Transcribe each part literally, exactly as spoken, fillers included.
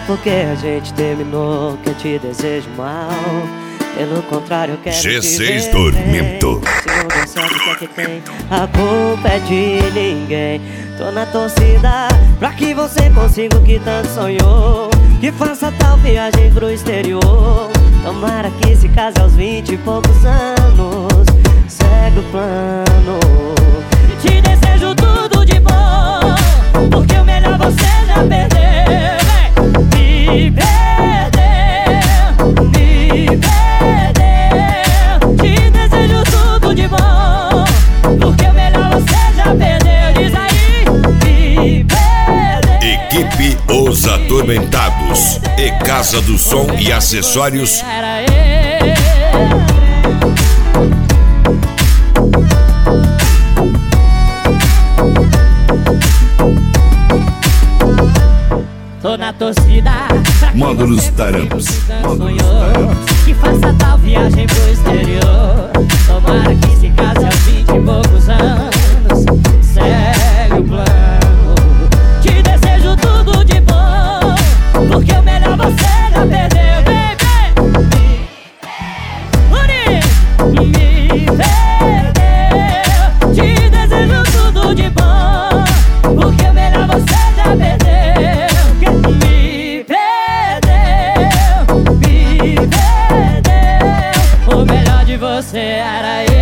porque a gente terminou que eu te desejo mal. Pelo contrário, eu quero G seis te ver Tormento. bem. Se não der certo, o que é que tem? A culpa é de ninguém. Tô na torcida pra que você consiga o que tanto sonhou, que faça tal viagem pro exterior. Tomara que se case aos vinte e poucos anos. Segue o plano. Te desejo tudo de bom, porque o melhor você já perdeu. Me perdeu, me perdeu. Te desejo tudo de bom, porque o melhor você já perdeu. Diz aí, me perdeu. Equipe Os Atormentados e Casa do Som e Acessórios. Era eu. Tô na torcida pra que Módulos você Tarampos. Módulos Tarampos. Que faça tal viagem pro exterior. Tomara que se case aos vinte e poucos anos. Segue o plano. Te desejo tudo de bom, porque o melhor você já perdeu, baby. Uni, me perdeu. Te desejo tudo de bom, porque o melhor você já perdeu. Me perdeu, me perdeu. O melhor de você era eu.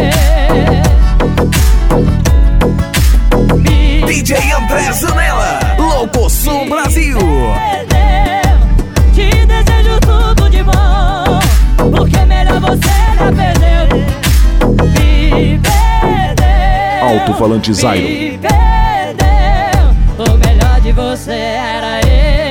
Me D J André Zanella, Locoção Brasil. perdeu. Te desejo tudo de bom, porque melhor você já perdeu. Me perdeu. Alto-falante Zairo. Me perdeu. O melhor de você era eu.